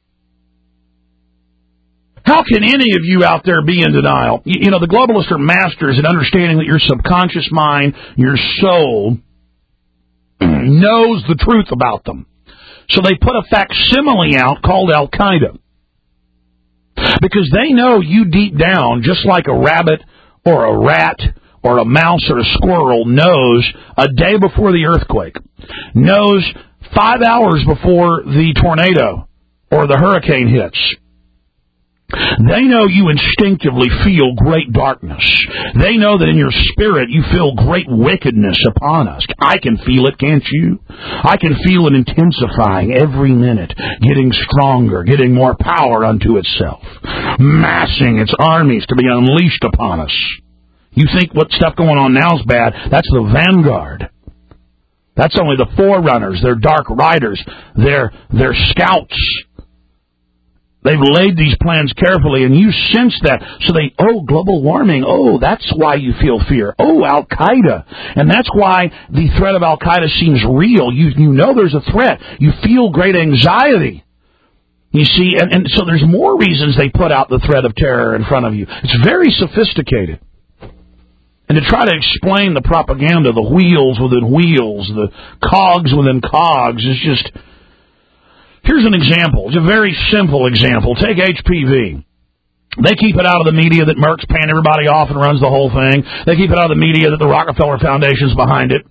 [SPEAKER 2] How can any of you out there be in denial? You, you know, the globalists are masters at understanding that your subconscious mind, your soul, knows the truth about them. So they put a facsimile out called Al-Qaeda. Because they know you deep down, just like a rabbit or a rat or a mouse or a squirrel knows a day before the earthquake, knows five hours before the tornado or the hurricane hits. They know you instinctively feel great darkness. They know that in your spirit you feel great wickedness upon us. I can feel it, can't you? I can feel it intensifying every minute, getting stronger, getting more power unto itself, massing its armies to be unleashed upon us. You think what stuff going on now is bad? That's the vanguard. That's only the forerunners. They're dark riders. They're, they're scouts. They've laid these plans carefully, and you sense that. So they, oh, global warming. Oh, that's why you feel fear. Oh, Al-Qaeda. And that's why the threat of Al-Qaeda seems real. You you know there's a threat. You feel great anxiety. You see, and, and so there's more reasons they put out the threat of terror in front of you. It's very sophisticated. And to try to explain the propaganda, the wheels within wheels, the cogs within cogs, is just... Here's an example. It's a very simple example. Take H P V. They keep it out of the media that Merck's paying everybody off and runs the whole thing. They keep it out of the media that the Rockefeller Foundation's behind it.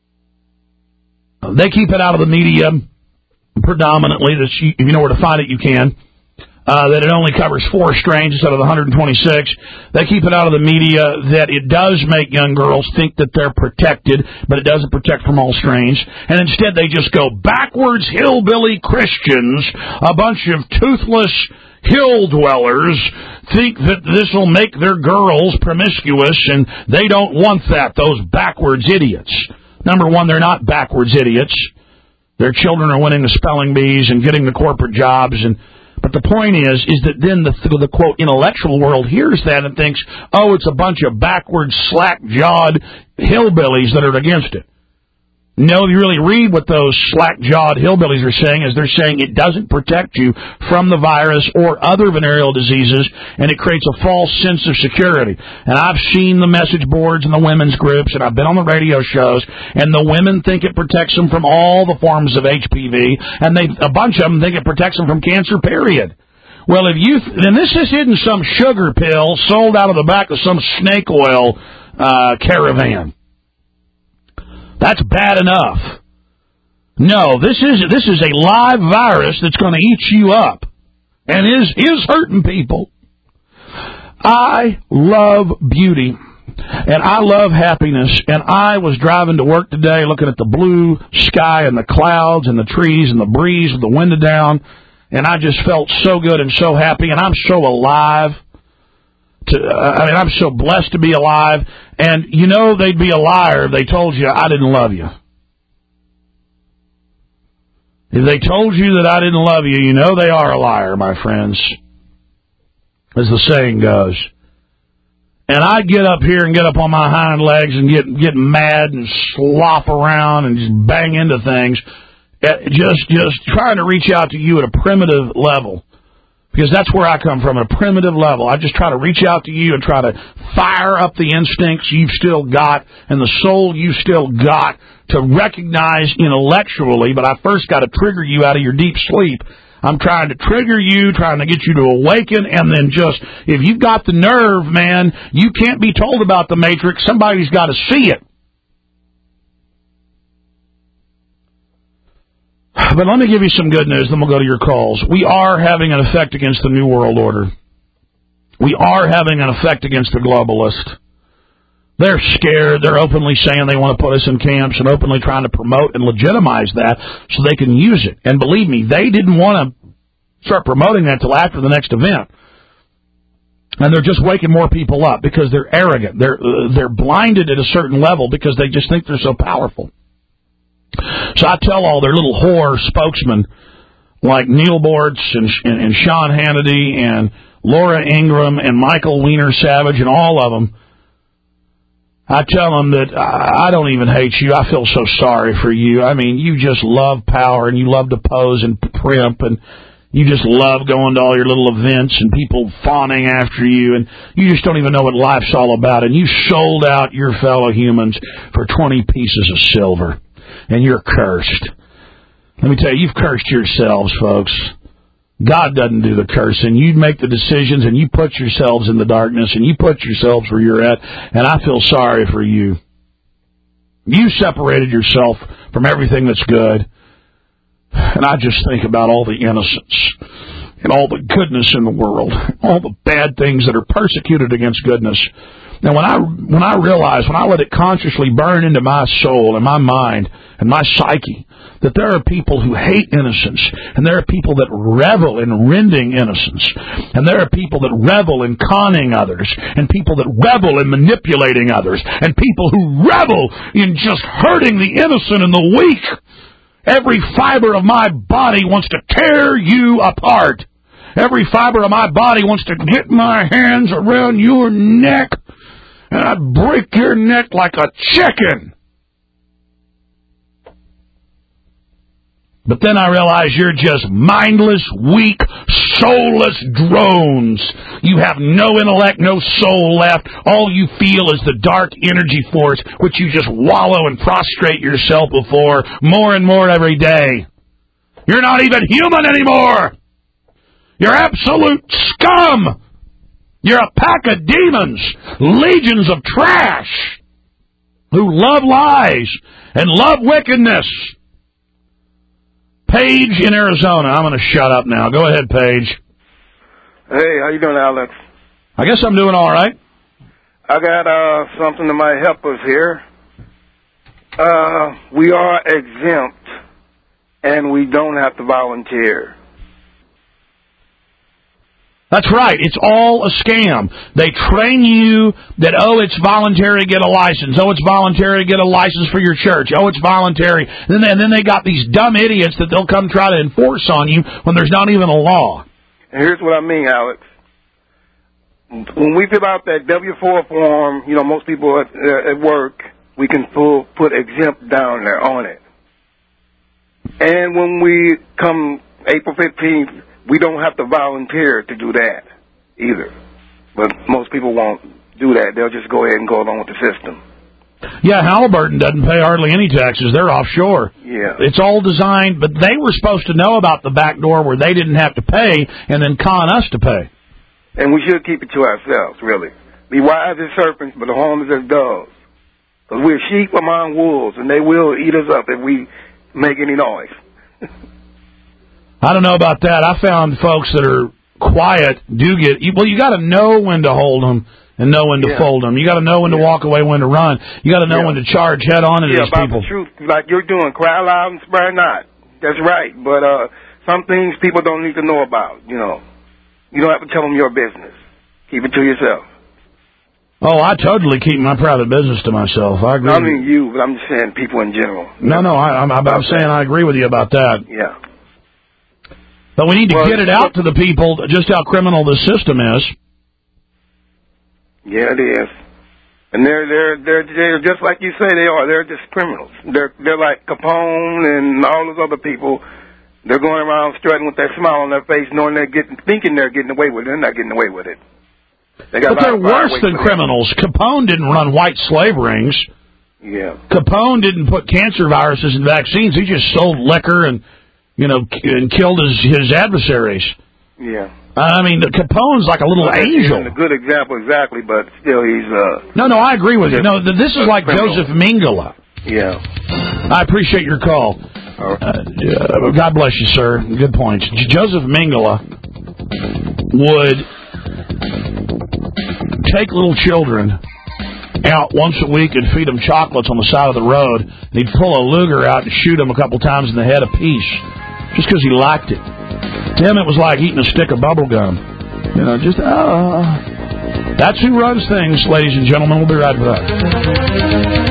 [SPEAKER 2] They keep it out of the media predominantly that you, if you know where to find it, you can. Uh, that it only covers four strains instead of the one hundred twenty-six. They keep it out of the media that it does make young girls think that they're protected, but it doesn't protect from all strains. And instead they just go backwards hillbilly Christians, a bunch of toothless hill dwellers, think that this will make their girls promiscuous, and they don't want that, those backwards idiots. Number one, they're not backwards idiots. Their children are winning the spelling bees and getting the corporate jobs, and but the point is, is that then the, the, quote, intellectual world hears that and thinks, oh, it's a bunch of backward, slack-jawed hillbillies that are against it. No, if you really read what those slack-jawed hillbillies are saying, is they're saying it doesn't protect you from the virus or other venereal diseases, and it creates a false sense of security. And I've seen the message boards and the women's groups, and I've been on the radio shows, and the women think it protects them from all the forms of H P V, and they a bunch of them think it protects them from cancer, period. Well, if you, and this isn't some sugar pill sold out of the back of some snake oil uh, caravan. That's bad enough. No, this is this is a live virus that's going to eat you up and is is hurting people. I love beauty, and I love happiness, and I was driving to work today looking at the blue sky and the clouds and the trees and the breeze with the window down, and I just felt so good and so happy, and I'm so alive. To, I mean, I'm so blessed to be alive, and you know they'd be a liar if they told you I didn't love you. If they told you that I didn't love you, you know they are a liar, my friends, as the saying goes. And I get up here and get up on my hind legs and get get mad and slop around and just bang into things, just just trying to reach out to you at a primitive level. Because that's where I come from, a primitive level. I just try to reach out to you and try to fire up the instincts you've still got and the soul you've still got to recognize intellectually, but I first got to trigger you out of your deep sleep. I'm trying to trigger you, trying to get you to awaken, and then just, if you've got the nerve, man, you can't be told about the Matrix. Somebody's got to see it. But let me give you some good news, then we'll go to your calls. We are having an effect against the New World Order. We are having an effect against the globalists. They're scared. They're openly saying they want to put us in camps and openly trying to promote and legitimize that so they can use it. And believe me, they didn't want to start promoting that till after the next event. And they're just waking more people up because they're arrogant. They're uh, they're blinded at a certain level because they just think they're so powerful. So I tell all their little whore spokesmen like Neil Bortz and, and, and Sean Hannity and Laura Ingraham and Michael Weiner Savage and all of them, I tell them that I don't even hate you. I feel so sorry for you. I mean, you just love power and you love to pose and primp and you just love going to all your little events and people fawning after you and you just don't even know what life's all about. And you sold out your fellow humans for twenty pieces of silver. And you're cursed. Let me tell you, you've cursed yourselves, folks. God doesn't do the cursing. You make the decisions, and you put yourselves in the darkness, and you put yourselves where you're at, and I feel sorry for you. You separated yourself from everything that's good, and I just think about all the innocence and all the goodness in the world, all the bad things that are persecuted against goodness. Now, when I when I realize, when I let it consciously burn into my soul and my mind and my psyche, that there are people who hate innocence, and there are people that revel in rending innocence, and there are people that revel in conning others, and people that revel in manipulating others, and people who revel in just hurting the innocent and the weak. Every fiber of my body wants to tear you apart. Every fiber of my body wants to get my hands around your neck, and I'd break your neck like a chicken. But then I realize you're just mindless, weak, soulless drones. You have no intellect, no soul left. All you feel is the dark energy force, which you just wallow and prostrate yourself before more and more every day. You're not even human anymore. You're absolute scum. You're a pack of demons, legions of trash, who love lies and love wickedness. Paige in Arizona. I'm going to shut up now. Go ahead, Paige.
[SPEAKER 14] Hey, how you doing, Alex?
[SPEAKER 2] I guess I'm doing all right.
[SPEAKER 14] I got uh, something that might help us here. Uh, we are exempt, and we don't have to volunteer.
[SPEAKER 2] That's right. It's all a scam. They train you that, oh, it's voluntary to get a license. Oh, it's voluntary to get a license for your church. Oh, it's voluntary. And then, and then they got these dumb idiots that they'll come try to enforce on you when there's not even a law.
[SPEAKER 14] And here's what I mean, Alex. When we fill out that W four form, you know, most people at, uh, at work, we can pull, put exempt down there on it. And when we come April fifteenth, we don't have to volunteer to do that either. But most people won't do that. They'll just go ahead and go along with the system.
[SPEAKER 2] Yeah, Halliburton doesn't pay hardly any taxes. They're offshore.
[SPEAKER 14] Yeah.
[SPEAKER 2] It's all designed, but they were supposed to know about the back door where they didn't have to pay and then con us to pay.
[SPEAKER 14] And we should keep it to ourselves, really. Be wise as serpents, but harmless as doves. Because we're sheep among wolves, and they will eat us up if we make any noise.
[SPEAKER 2] I don't know about that. I found folks that are quiet do get... Well, you got to know when to hold them and know when to
[SPEAKER 14] yeah.
[SPEAKER 2] fold them. You got to know when
[SPEAKER 14] yeah.
[SPEAKER 2] to walk away, when to run. You got to know
[SPEAKER 14] yeah.
[SPEAKER 2] when to charge head on into
[SPEAKER 14] yeah,
[SPEAKER 2] these
[SPEAKER 14] about
[SPEAKER 2] people.
[SPEAKER 14] The truth, like you're doing. Cry loud and spare not. That's right. But uh, some things people don't need to know about, you know. You don't have to tell them your business. Keep it to yourself.
[SPEAKER 2] Oh, I totally keep my private business to myself. I agree.
[SPEAKER 14] I mean you, but I'm just saying people in general.
[SPEAKER 2] No, no, I, I'm, I'm saying I agree with you about that.
[SPEAKER 14] Yeah.
[SPEAKER 2] But we need to
[SPEAKER 14] well,
[SPEAKER 2] get it out to the people just how criminal the system is.
[SPEAKER 14] Yeah, it is. And they're they're they're they're just like you say they are. They're just criminals. They're they're like Capone and all those other people. They're going around strutting with that smile on their face, knowing they're getting, thinking they're getting away with it. They're not getting away with it. They got
[SPEAKER 2] but they're worse than criminals. Them. Capone didn't run white slave rings.
[SPEAKER 14] Yeah. Capone
[SPEAKER 2] didn't put cancer viruses in vaccines. He just sold liquor and, you know, and killed his his adversaries.
[SPEAKER 14] Yeah.
[SPEAKER 2] I mean, Capone's like a little
[SPEAKER 14] well,
[SPEAKER 2] angel.
[SPEAKER 14] A good example, exactly, but still he's... Uh,
[SPEAKER 2] no, no, I agree with you. No, this is like criminal. Joseph Mengele.
[SPEAKER 14] Yeah.
[SPEAKER 2] I appreciate your call. Uh, uh, God bless you, sir. Good points. J- Joseph Mengele would take little children out once a week and feed them chocolates on the side of the road. And he'd pull a Luger out and shoot them a couple times in the head apiece just because he liked it. To him, it was like eating a stick of bubble gum. You know, just, uh... That's who runs things, ladies and gentlemen. We'll be right back.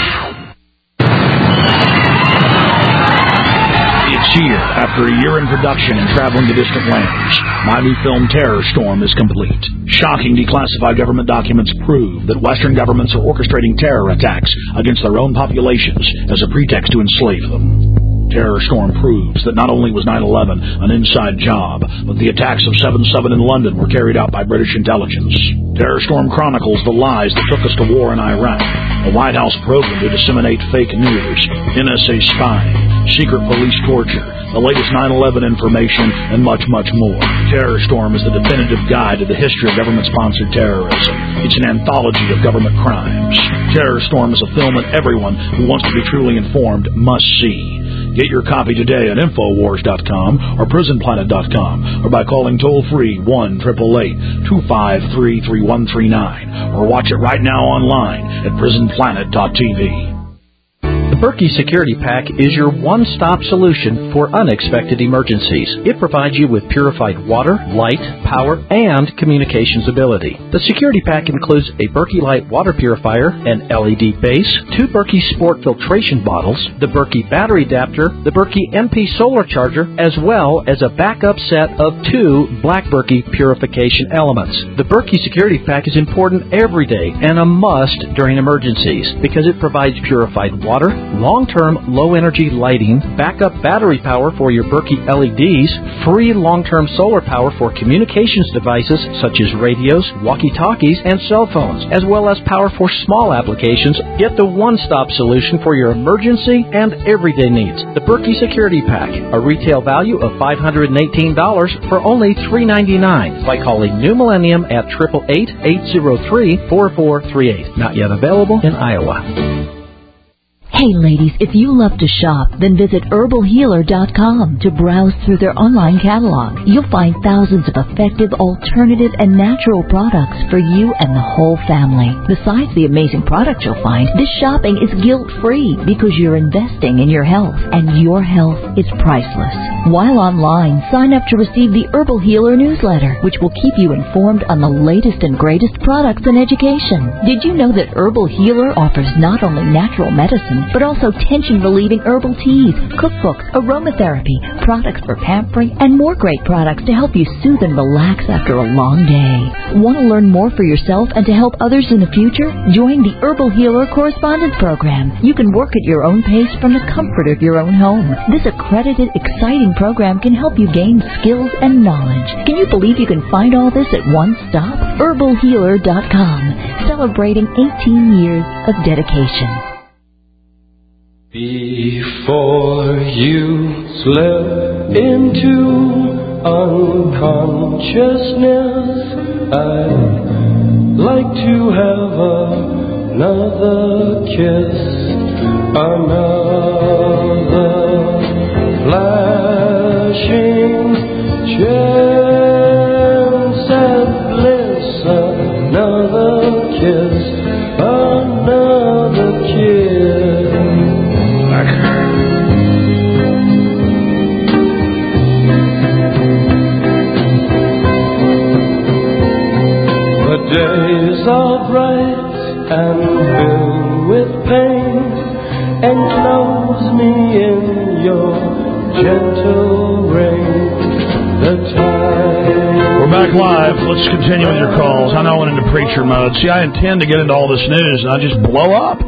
[SPEAKER 2] Here, after a year in production and traveling to distant lands, my new film Terror Storm is complete. Shocking declassified government documents prove that Western governments are orchestrating terror attacks against their own populations as a pretext to enslave them. Terror Storm proves that not only was nine eleven an inside job, but the attacks of seven seven in London were carried out by British intelligence. Terror Storm chronicles the lies that took us to war in Iraq, a White House program to disseminate fake news, N S A spying, secret police torture, the latest nine eleven information, and much, much more. Terror Storm is the definitive guide to the history of government-sponsored terrorism. It's an anthology of government crimes. Terror Storm is a film that everyone who wants to be truly informed must see. Get your copy today at Infowars dot com or Prison Planet dot com or by calling toll-free one eight eight eight, two five three, three one three nine or watch it right now online at Prison Planet dot T V.
[SPEAKER 15] The Berkey Security Pack is your one-stop solution for unexpected emergencies. It provides you with purified water, light, power, and communications ability. The Security Pack includes a Berkey Light water purifier, an L E D base, two Berkey Sport filtration bottles, the Berkey battery adapter, the Berkey M P solar charger, as well as a backup set of two Black Berkey purification elements. The Berkey Security Pack is important every day and a must during emergencies because it provides purified water, long-term low-energy lighting, backup battery power for your Berkey L E Ds, free long-term solar power for communications devices such as radios, walkie-talkies, and cell phones, as well as power for small applications. Get the one-stop solution for your emergency and everyday needs. The Berkey Security Pack, a retail value of five hundred eighteen dollars for only three hundred ninety-nine dollars by calling New Millennium at eight eight eight, eight zero three, four four three eight. Not yet available in Iowa.
[SPEAKER 10] Hey ladies, if you love to shop, then visit herbal healer dot com to browse through their online catalog. You'll find thousands of effective, alternative, and natural products for you and the whole family. Besides the amazing products you'll find, this shopping is guilt-free because you're investing in your health, and your health is priceless. While online, sign up to receive the Herbal Healer newsletter, which will keep you informed on the latest and greatest products and education. Did you know that Herbal Healer offers not only natural medicine, but also tension-relieving herbal teas, cookbooks, aromatherapy, products for pampering, and more great products to help you soothe and relax after a long day. Want to learn more for yourself and to help others in the future? Join the Herbal Healer Correspondence Program. You can work at your own pace from the comfort of your own home. This accredited, exciting program can help you gain skills and knowledge. Can you believe you can find all this at one stop? herbal healer dot com, celebrating eighteen years of dedication.
[SPEAKER 16] Before you slip into unconsciousness, I'd like to have another kiss, another flashing chance at bliss, another kiss, another kiss. The days are bright enclose me in your gentle rain. The time.
[SPEAKER 2] We're back live. Let's continue with your calls. I know I went into preacher mode. See, I intend to get into all this news, and I just blow up.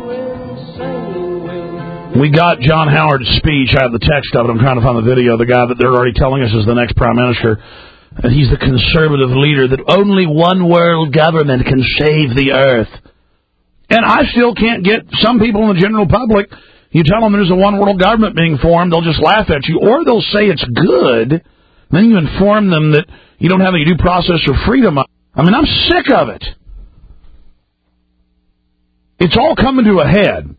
[SPEAKER 2] We got John Howard's speech. I have the text of it. I'm trying to find the video. The guy that they're already telling us is the next prime minister. And he's the conservative leader that only one world government can save the earth. And I still can't get some people in the general public. You tell them there's a one world government being formed, they'll just laugh at you. Or they'll say it's good. Then you inform them that you don't have any due process or freedom. I mean, I'm sick of it. It's all coming to a head.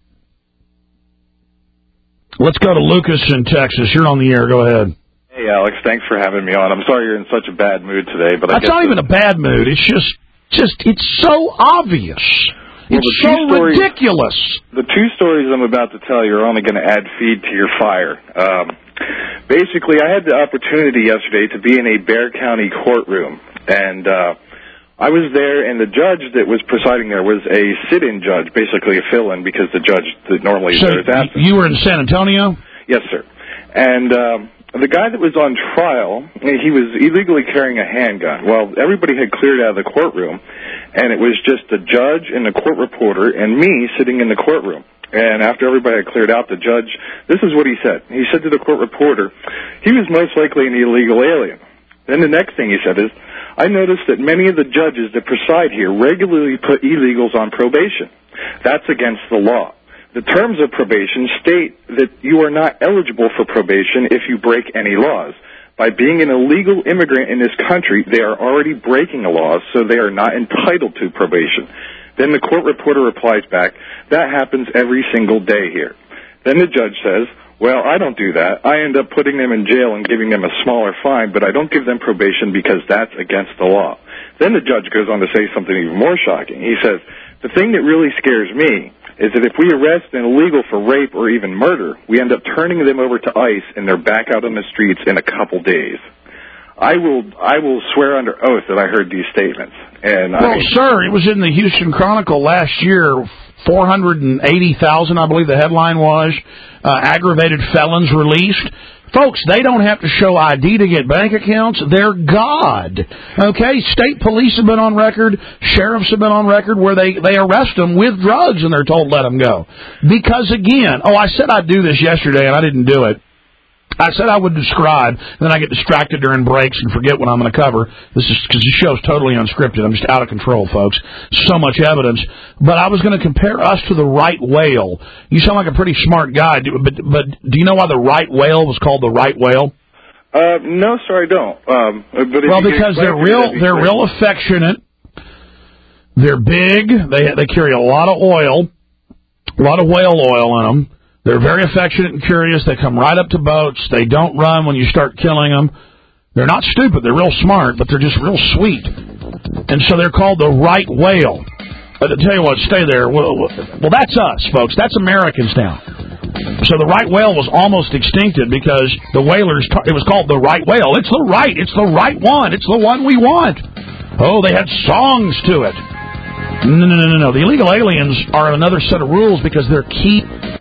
[SPEAKER 2] Let's go to Lucas in Texas. You're on the air. Go ahead.
[SPEAKER 17] Hey, Alex. Thanks for having me on. I'm sorry you're in such a bad mood today, but I
[SPEAKER 2] That's not even a bad mood. It's just, just, it's so obvious.
[SPEAKER 17] Well,
[SPEAKER 2] it's so
[SPEAKER 17] stories,
[SPEAKER 2] ridiculous.
[SPEAKER 17] The two stories I'm about to tell you are only going to add feed to your fire. Um, basically, I had the opportunity yesterday to be in a Bexar County courtroom, and uh, I was there, and the judge that was presiding there was a sit-in judge, basically a fill-in, because the judge that normally
[SPEAKER 2] so
[SPEAKER 17] is there is absent.
[SPEAKER 2] You were in San Antonio?
[SPEAKER 17] Yes, sir. And um, the guy that was on trial, he was illegally carrying a handgun. Well, everybody had cleared out of the courtroom, and it was just the judge and the court reporter and me sitting in the courtroom. And after everybody had cleared out, the judge, this is what he said. He said to the court reporter, he was most likely an illegal alien. Then the next thing he said is, I noticed that many of the judges that preside here regularly put illegals on probation. That's against the law. The terms of probation state that you are not eligible for probation if you break any laws. By being an illegal immigrant in this country, they are already breaking the laws, so they are not entitled to probation. Then the court reporter replies back, that happens every single day here. Then the judge says, well, I don't do that. I end up putting them in jail and giving them a smaller fine, but I don't give them probation because that's against the law. Then the judge goes on to say something even more shocking. He says, the thing that really scares me is that if we arrest an illegal for rape or even murder, we end up turning them over to ICE and they're back out on the streets in a couple days. I will I will swear under oath that I heard these statements. And
[SPEAKER 2] well,
[SPEAKER 17] I mean,
[SPEAKER 2] sir, it was in the Houston Chronicle last year, four hundred eighty thousand, I believe the headline was, uh, aggravated felons released. Folks, they don't have to show I D to get bank accounts. They're God. Okay? State police have been on record. Sheriffs have been on record where they, they arrest them with drugs and they're told let them go. Because, again, oh, I said I'd do this yesterday and I didn't do it. I said I would describe, and then I get distracted during breaks and forget what I'm going to cover. This is because the show's totally unscripted. I'm just out of control, folks. So much evidence. But I was going to compare us to the right whale. You sound like a pretty smart guy, but but do you know why the right whale was called the right whale?
[SPEAKER 17] Uh, no, sir, I don't. Um, but if
[SPEAKER 2] well,
[SPEAKER 17] you
[SPEAKER 2] because
[SPEAKER 17] could
[SPEAKER 2] they're
[SPEAKER 17] explain
[SPEAKER 2] real,
[SPEAKER 17] to me, that'd be
[SPEAKER 2] they're
[SPEAKER 17] great.
[SPEAKER 2] real affectionate. They're big. They they carry a lot of oil, a lot of whale oil in them. They're very affectionate and curious. They come right up to boats. They don't run when you start killing them. They're not stupid. They're real smart, but they're just real sweet. And so they're called the right whale. But to tell you what, stay there. Well, well, that's us, folks. That's Americans now. So the right whale was almost extincted because the whalers, it was called the right whale. It's the right. It's the right one. It's the one we want. Oh, they had songs to it. No, no, no, no, no. The illegal aliens are another set of rules because they're key.